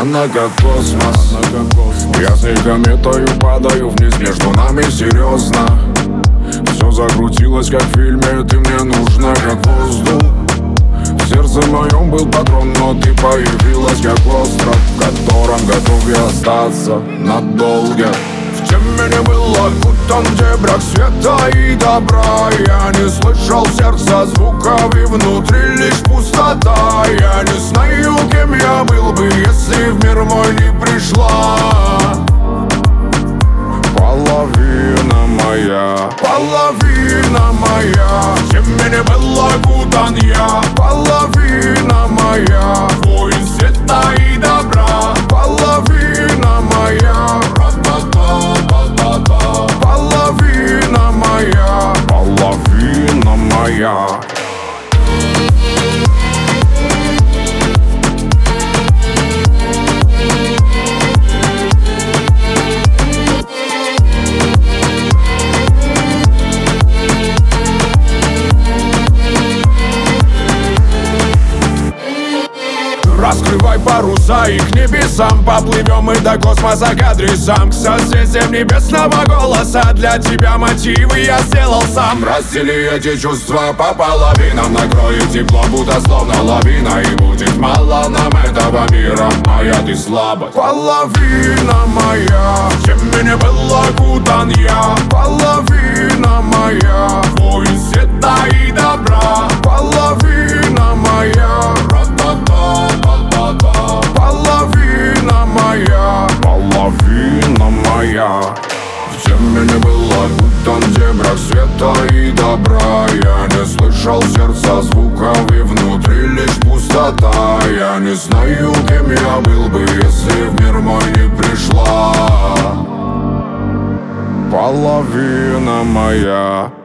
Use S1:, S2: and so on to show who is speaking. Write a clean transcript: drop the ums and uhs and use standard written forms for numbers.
S1: Она как космос, я с ней кометою падаю вниз. Между нами серьезно все закрутилось, как в фильме. Ты мне нужна, как воздух. В сердце моем был патрон, но ты появилась, как остров, в котором готов я остаться надолго. В теме не был окутан, где брак света и добра. Я не слышал сердца звуков, и внутри лишь пустота. Я не знаю, кем я был бы, если в мир мой не пришла половина моя. Половина моя, в теме не был окутан я. Половина моя, воин света и добра. Половина моя, половина моя, половина моя. Раскрывай паруса и к небесам поплывем мы до космоса к адресам, к созвездиям небесного голоса. Для тебя мотивы я сделал сам. Раздели эти чувства по половинам, накроет тепло, будто словно лавина. И будет мало нам этого мира, моя ты слабость. Половина моя, в теме не был окутан я. Половина моя, воин света и добра. Половина моя, половина моя, половина моя. В теме не был окутан, где брак света и добра. Я не слышал сердца звуков, и внутри лишь пустота. Я не знаю, кем я был бы, если в мир мой не пришла половина моя.